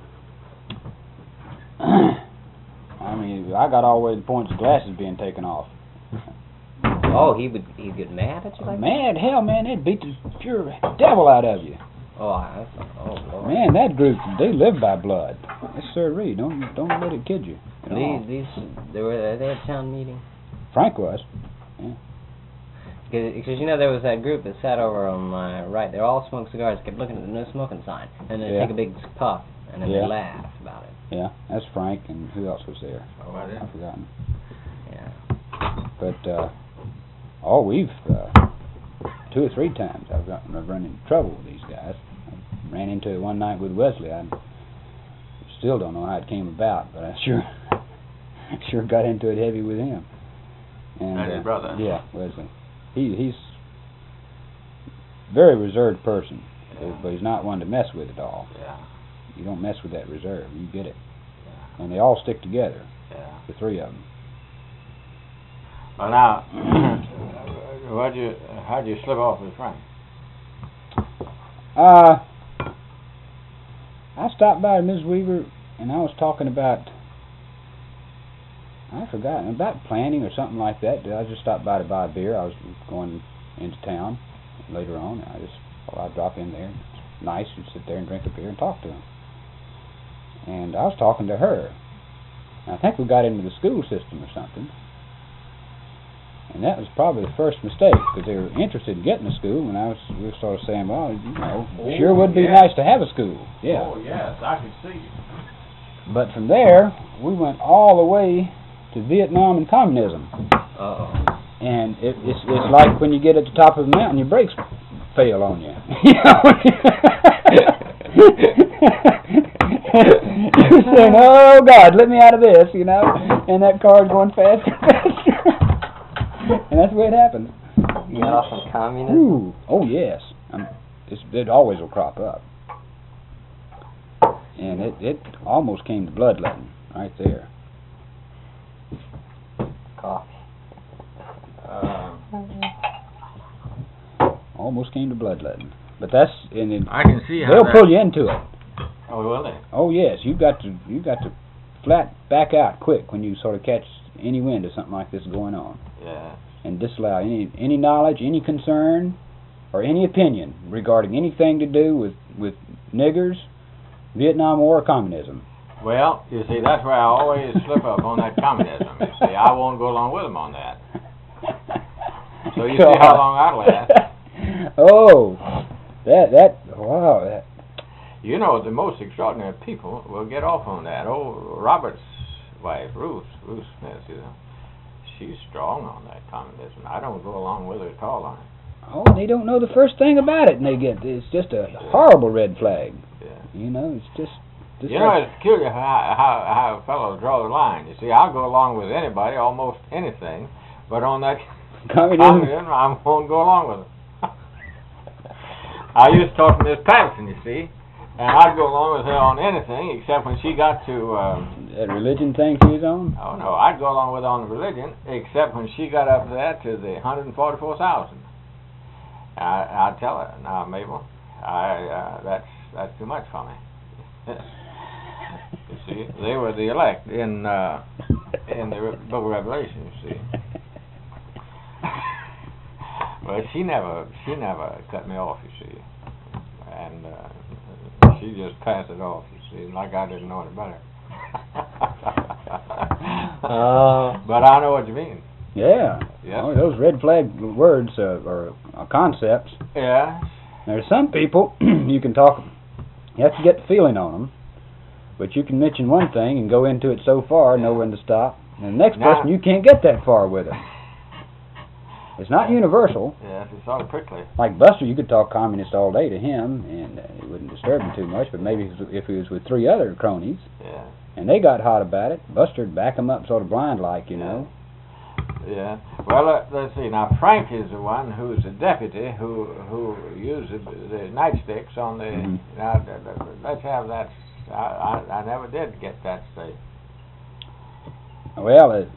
I mean, I got all the way to the point of glasses being taken off. Oh, he would he'd get mad at you like that? Mad hell, man, they'd beat the pure devil out of you. Oh, I, oh, Lord. Man, that group, they live by blood. Yes, sir, Reed. Don't don't let it kid you. at all. These, these, they were, they had town meeting. Frank was. Because, you know, there was that group that sat over on my right. They all smoked cigars, kept looking at the no smoking sign, and then Yeah. take a big puff, and then Yeah. they laughed about it. Yeah, that's Frank, and who else was there? Oh, was it? I've forgotten. Yeah. But, uh, oh, we've, uh, two or three times I've, gotten, I've run into trouble with these guys. I ran into it one night with Wesley. I still don't know how it came about, but I sure, sure got into it heavy with him. And, And his uh, brother. Yeah, Wesley. He he's very reserved person, but he's not one to mess with at all. Yeah. You don't mess with that reserve. You get it. Yeah. And they all stick together, Yeah. the three of them. Well, now, why'd you, how'd you slip off with Frank? Uh, I stopped by Missus Weaver, and I was talking about, I forgot, about planning or something like that. I just stopped by to buy a beer. I was going into town later on. I just thought I'd drop in there. It's nice. You'd sit there and drink a beer and talk to him. And I was talking to her. I think we got into the school system or something. And that was probably the first mistake, because they were interested in getting a school, and I was, we were sort of saying, well, you know, Oh, sure would be yeah. nice to have a school. Yeah. Oh, yes, I can see. But from there, we went all the way to Vietnam and communism. Uh-oh. And it, it's it's like when you get at the top of the mountain, your brakes fail on you. You know? You're saying, "Oh God, let me out of this," you know, and that car's going faster and faster. And that's the way it happens. You got off on communism? Ooh, oh yes. Um, it's, it always will crop up. And it, it almost came to bloodletting right there. Coffee. Uh, Almost came to bloodletting. But that's and it, I can see how they'll that- pull you into it. Oh, will they? Oh yes, you got to you got to flat back out quick when you sort of catch any wind of something like this going on, Yeah. and disallow any any knowledge, any concern, or any opinion regarding anything to do with with niggers, Vietnam War, or communism. Well, you see, that's where I always slip up on that communism. You see, I won't go along with them on that. So you see how long I'll last. Oh, that that wow. That, You know, the most extraordinary people will get off on that. Oh, Robert's wife, Ruth, Ruth Smith, you know, she's strong on that communism. I don't go along with her at all on it. oh, they don't know the first thing about it, and they get it's just a horrible red flag. Yeah. You know, it's just. just You know, like, it's peculiar how, how, how fellows draw the line. You see, I'll go along with anybody, almost anything, but on that communism. communism, I won't go along with it. I used to talk to Miss Patterson, you see, and I'd go along with her on anything except when she got to, um, that religion thing she was on. oh no, I'd go along with her on the religion except when she got up there to the one hundred forty-four thousand. I, I'd tell her, now Mabel, I, uh, that's, that's too much for me. You see, they were the elect in, uh, in the Re- Book of Revelation, you see. But she never, she never cut me off, you see, and uh, she just passed it off, you see, like I didn't know any better. Oh. But I know what you mean. Yeah. Yes. Oh, those red flag words uh, or uh, concepts. Yeah. There's some people you can talk. You have to get the feeling on them, but you can mention one thing and go into it so far, know when to stop. And the next Now- person, you can't get that far with it. It's not universal. Yes, it's sort of prickly. Like Buster, you could talk communist all day to him, and uh, it wouldn't disturb him too much. But maybe if he was with three other cronies, Yeah. and they got hot about it, Buster'd back them up sort of blind-like, you know. Yeah. Well, uh, let's see. Now Frank is the one who's a deputy who who used the, the nightsticks on the. Mhm. Now th- th- let's have that. I, I I never did get that straight. Well, it,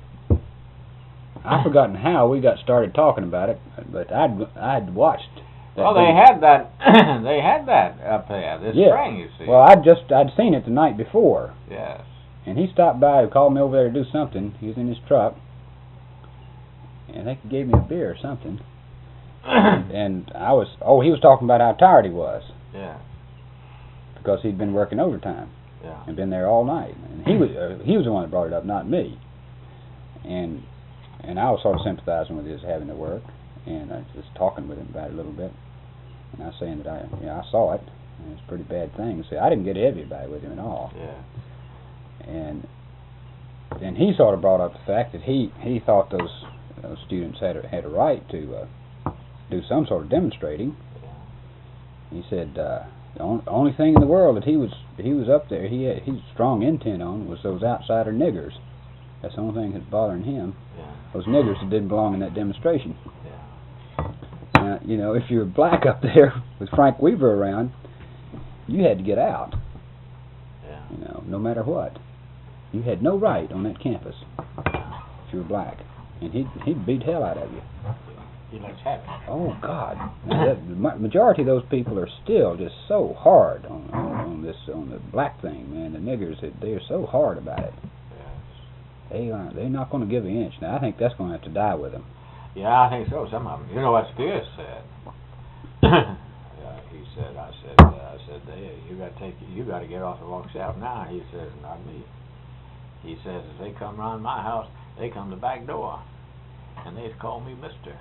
I've forgotten how we got started talking about it, but I'd I'd watched. That Well, they thing. had that. They had that up there this Yeah. spring. You see. Well, I'd just I'd seen it the night before, Yes. and he stopped by and called me over there to do something. He was in his truck, and I think he gave me a beer or something. And I was oh he was talking about how tired he was Yeah. because he'd been working overtime Yeah. and been there all night, and he was uh, he was the one that brought it up, not me. And and I was sort of sympathizing with his having to work, and I was just talking with him about it a little bit, and I was saying that I you know, I saw it, and it's a pretty bad thing. See, I didn't get heavy about it with him at all. Yeah. And and he sort of brought up the fact that he he thought those those students had a, had a right to uh, do some sort of demonstrating. He said uh, the on, only thing in the world that he was he was up there he had, he was strong intent on was those outsider niggers. That's the only thing that's bothering him. Yeah. Those niggers that didn't belong in that demonstration. Yeah. Now, you know, if you were black up there with Frank Weaver around, you had to get out. Yeah. You know, no matter what, you had no right on that campus if you were black, and he'd he'd beat hell out of you. He looks happy. Oh God! Now, that, the ma- majority of those people are still just so hard on, on, on this on the black thing, man. The niggers, they- they're so hard about it. They are they're not going to give an inch. Now I think that's going to have to die with them. Yeah, I think so. Some of them. You know what Spears said? Yeah, he said. I said. Uh, I said. Hey, you got to take. You got to get off the wrong shelf now. He says, not me. He says, if they come around my house, they come the back door, and they call me Mister.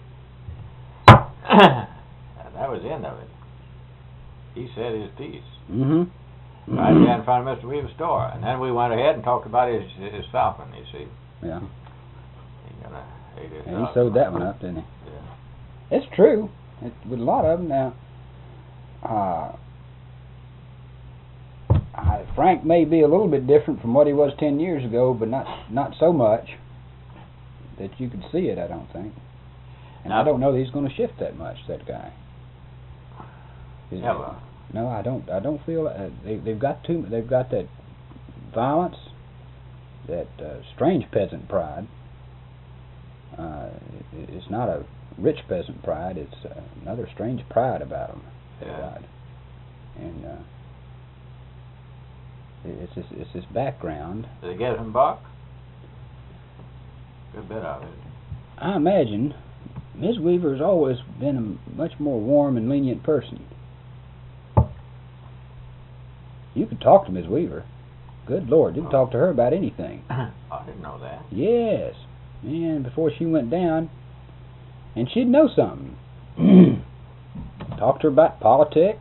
That was the end of it. He said his piece. Mm-hmm. Right there in front of Mister Weaver's store, and then we went ahead and talked about his his falcon. You see. Yeah. He gonna ate his And he falcon. sewed that one up, didn't he? Yeah. It's true. It, with a lot of them now. Uh, I, Frank may be a little bit different from what he was ten years ago, but not not so much that you could see it. I don't think. And Now- I don't know that he's going to shift that much, that guy. Is- Never. No, I don't. I don't feel uh, they. They've got too. They've got that violence, that uh, strange peasant pride. Uh, it, it's not a rich peasant pride. It's uh, another strange pride about them. Yeah. And uh, it- it's this. It's this background. Did they get him Buck? Good bit of it. I imagine Miz Weaver's always been a much more warm and lenient person. You could talk to Miz Weaver. Good Lord, you could talk to her about anything. I didn't know that. Yes. Man, before she went down, and she'd know something. Talk to her about politics.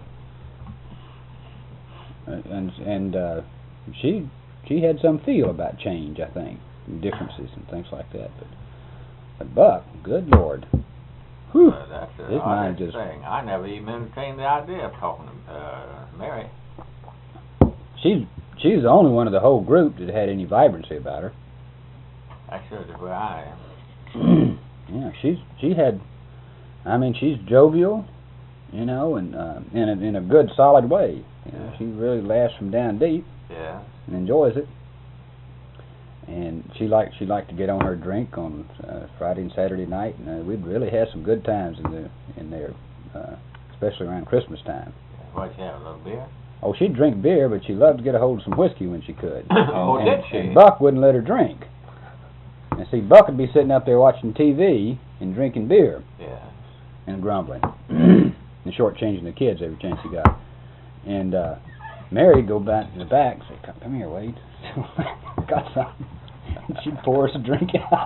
And and uh, she she had some feel about change, I think, differences and things like that. But but Buck, good Lord, whew, Uh, that's the his mind oddest just thing. I never even entertained the idea of talking to uh, Mary. she's she's the only one of the whole group that had any vibrancy about her. That's sure is where I am. Yeah, she's she had. I mean, she's jovial, you know, and uh, in a in a good solid way. You know, Yeah. she really laughs from down deep Yeah. and enjoys it. And she liked she liked to get on her drink on uh, Friday and Saturday night, and uh, we'd really have some good times in the in there, uh, especially around Christmas time. What'd you have, a little beer? Oh, she'd drink beer, but she loved to get a hold of some whiskey when she could. Oh, and, did she? And Buck wouldn't let her drink. And see, Buck would be sitting up there watching T V and drinking beer Yeah. and grumbling and shortchanging the kids every chance he got. And uh, Mary'd go back to the back and say, "Come, come here, Wade. Got something." And she'd pour us a drink out.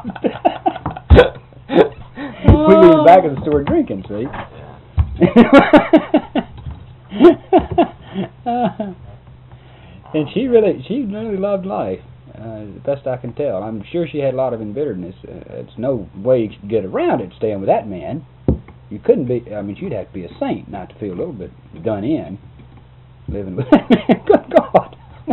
We'd be in the back of the store drinking, see? Yeah. And she really, she really loved life, uh, the best I can tell. I'm sure she had a lot of embitteredness. Uh, it's no way you could get around it staying with that man. You couldn't be, I mean, she'd have to be a saint not to feel a little bit done in, living with that man. Good God.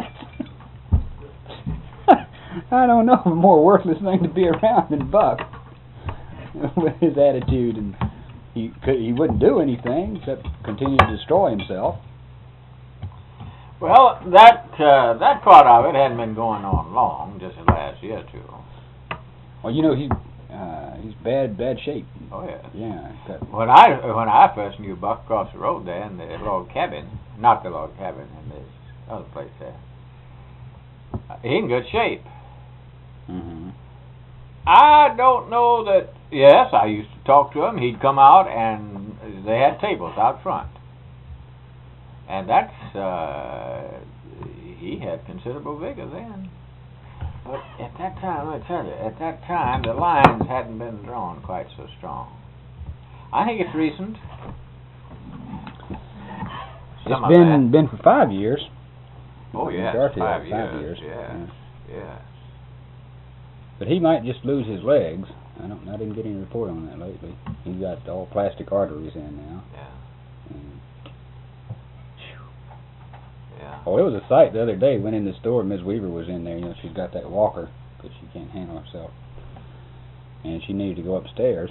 I don't know of a more worthless thing to be around than Buck, with his attitude, and he could, he wouldn't do anything except continue to destroy himself. Well, that uh, that part of it hadn't been going on long, just the last year or two. Well, you know, he's uh, he's bad bad shape. Oh yeah. Yeah. Got, When I when I first knew Buck across the road there in the log cabin, not the log cabin, in this other place there, uh, he in good shape. mm-hmm. I don't know that. Yes, I used to talk to him. He'd come out and they had tables out front, and that's uh, he had considerable vigor then. But at that time, I tell you, at that time the lines hadn't been drawn quite so strong. I think it's recent. Some It's of been that. been for five years. Oh yes, Dorothy, five, five years. years. Yes, yes. But he might just lose his legs. I don't. I didn't get any report on that lately. He's got all plastic arteries in now. Yeah, And, yeah. oh, it was a sight the other day. Went in the store. Miz Weaver was in there. You know, she's got that walker because she can't handle herself, and she needed to go upstairs,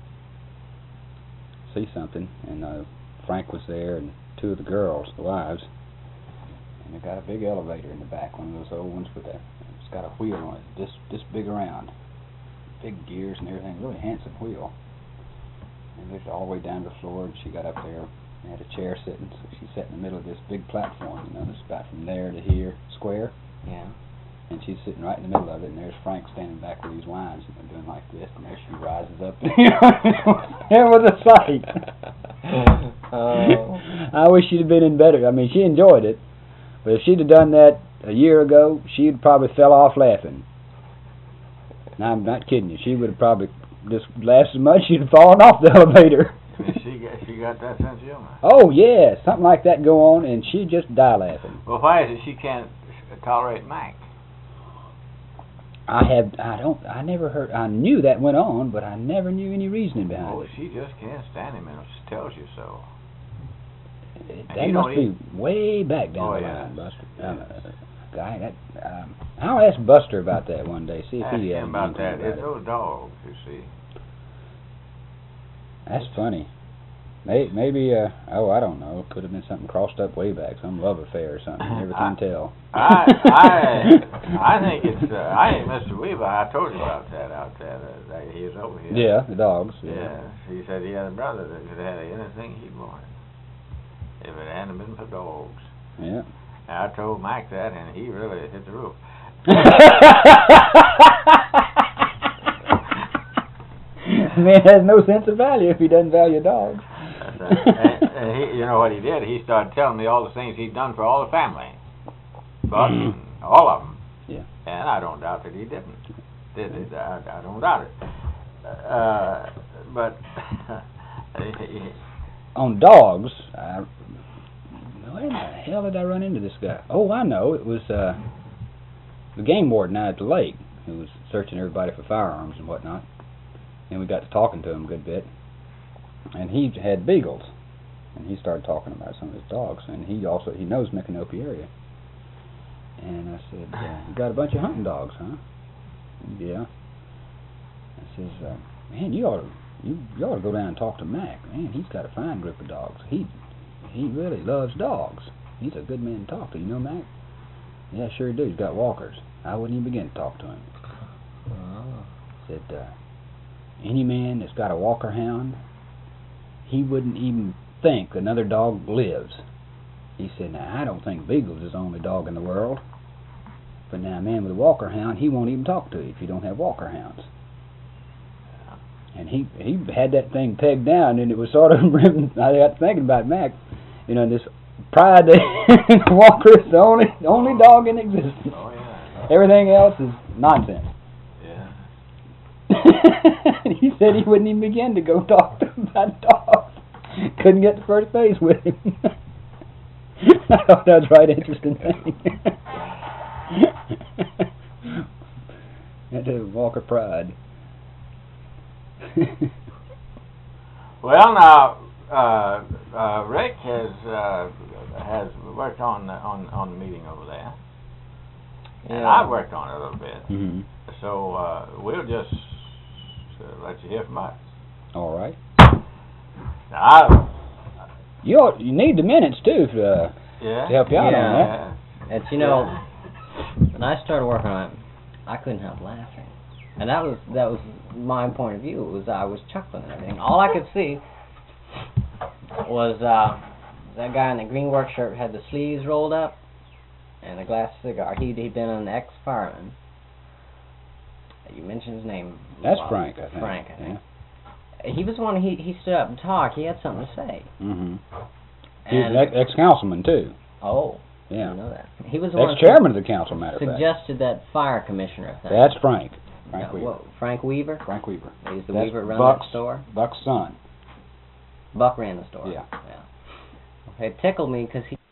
see something. And uh, Frank was there, and two of the girls, the wives. And they got a big elevator in the back, one of those old ones with a. It's got a wheel on it, this this big around, big gears and everything. Really handsome wheel. And it's all the way down to the floor. And she got up there. They had a chair sitting, so she sat in the middle of this big platform. You know, it's about from there to here, square. Yeah. And she's sitting right in the middle of it. And there's Frank standing back with these wines, and they're doing like this. And there she rises up. It was a sight. Oh. I wish she'd have been in better. I mean, she enjoyed it. But if she'd have done that a year ago, she'd probably fell off laughing. Now, I'm not kidding you. She would have probably just laughed so much she'd have fallen off the elevator. she got she got that sense of humor. Oh, yeah. Something like that go on, and she'd just die laughing. Well, why is it she can't tolerate Mac? I have, I don't, I never heard, I knew that went on, but I never knew any reasoning behind Oh, it. she just can't stand him, and she tells you so. It- And That you must don't be way back down Oh, the yeah. line, Buster. Yes. Um, uh, guy, that, um, I'll ask Buster about that one day, see if Ask he has him about anything that. It's about it. those dogs, you see. That's funny. May, maybe, uh, oh, I don't know. Could have been something crossed up way back, some love affair or something. You never can tell. I, I, I think it's, uh, I think Mister Weaver, I told you about that out there, that, that he was over here. Yeah, the dogs. Yeah. Yeah. He said he had a brother that could have anything he'd wanted if it hadn't been for dogs. Yeah. And I told Mike that, and he really hit the roof. Man has no sense of value if he doesn't value dogs. That's right. and, and he, you know what he did? He started telling me all the things he'd done for all the family. But all of them. Yeah. And I don't doubt that he didn't. Did it? I, I don't doubt it. Uh, but on dogs, I, where the hell did I run into this guy? Oh, I know. It was uh, the game warden out at the lake who was searching everybody for firearms and whatnot. And we got to talking to him a good bit. And he had beagles. And he started talking about some of his dogs. And he also, he knows Micanopy area. And I said, uh, you got a bunch of hunting dogs, huh? Yeah. I says, uh, man, you ought to, you, you ought to go down and talk to Mac. Man, he's got a fine group of dogs. He, he really loves dogs. He's a good man to talk to. You know, Mac? Yeah, sure do. He's got walkers. I wouldn't even begin to talk to him. Oh. Said, uh, any man that's got a walker hound, he wouldn't even think another dog lives. He said, now, I don't think Beagles is the only dog in the world. But now, a man with a walker hound, he won't even talk to you if you don't have walker hounds. And he he had that thing pegged down, and it was sort of, I got thinking about Mac, you know, this pride that Walker is the only, the only dog in existence. oh yeah. Everything else is nonsense. Yeah. He said he wouldn't even begin to go talk to him about dogs. Couldn't get to first base with him. I thought that was right interesting thing. That's a Walker pride. Well, now uh, uh, Rick has uh, has worked on on on the meeting over there, and Yeah. I've worked on it a little bit. Mm-hmm. So uh, we'll just uh, let you hear from us. All right. Now, I, You ought, you need the minutes too to, uh, yeah. to help you out Yeah. on that. Yeah. It's, you know, when I started working on it, I couldn't help laughing. And that was that was my point of view. It was I was chuckling and everything. All I could see was uh, that guy in the green work shirt had the sleeves rolled up and a glass cigar. He'd, he'd been an ex-fireman. You mentioned his name. That's uh, Frank, I think. Frank, I think. Yeah. He was one. He he stood up and talked. He had something to say. Mm-hmm. He was And an ex- ex-councilman too. oh, I Yeah. didn't know that. He was the one who Ex-chairman of the council, matter of fact. suggested that fire commissioner thing. That's Frank. Frank Uh, Weaver. what, Frank Weaver? Frank Weaver. He's the That's Weaver that runs Buck's, that store. Buck's son. Buck ran the store. Yeah. Yeah. It tickled me because he